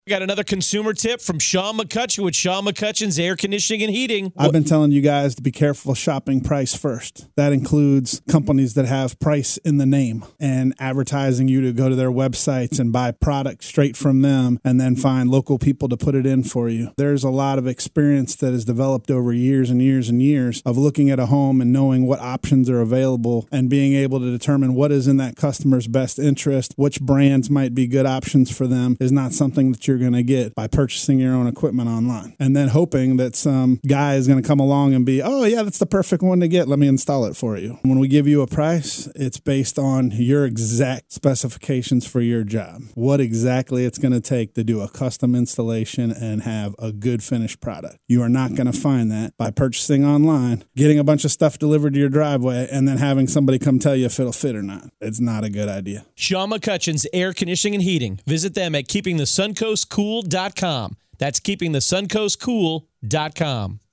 Got another consumer tip from Sean McCutcheon with Sean McCutcheon's Air Conditioning and Heating. I've been telling you guys to be careful shopping price first. That includes companies that have price in the name and advertising you to go to their websites and buy products straight from them and then find local people to put it in for you. There's a lot of experience that has developed over years and years and years of looking at a home and knowing what options are available and being able to determine what is in that customer's best interest, which brands might be good options for them is not something that you're going to get by purchasing your own equipment online and then hoping that some guy is going to come along and be, oh yeah, that's the perfect one to get. Let me install it for you. When we give you a price, it's based on your exact specifications for your job, what exactly it's going to take to do a custom installation and have a good finished product. You are not going to find that by purchasing online, getting a bunch of stuff delivered to your driveway, and then having somebody come tell you if it'll fit or not. It's not a good idea. Sean McCutcheon's Air Conditioning and Heating. Visit them at keepingthesuncoastcool.com. That's keepingthesuncoastcool.com.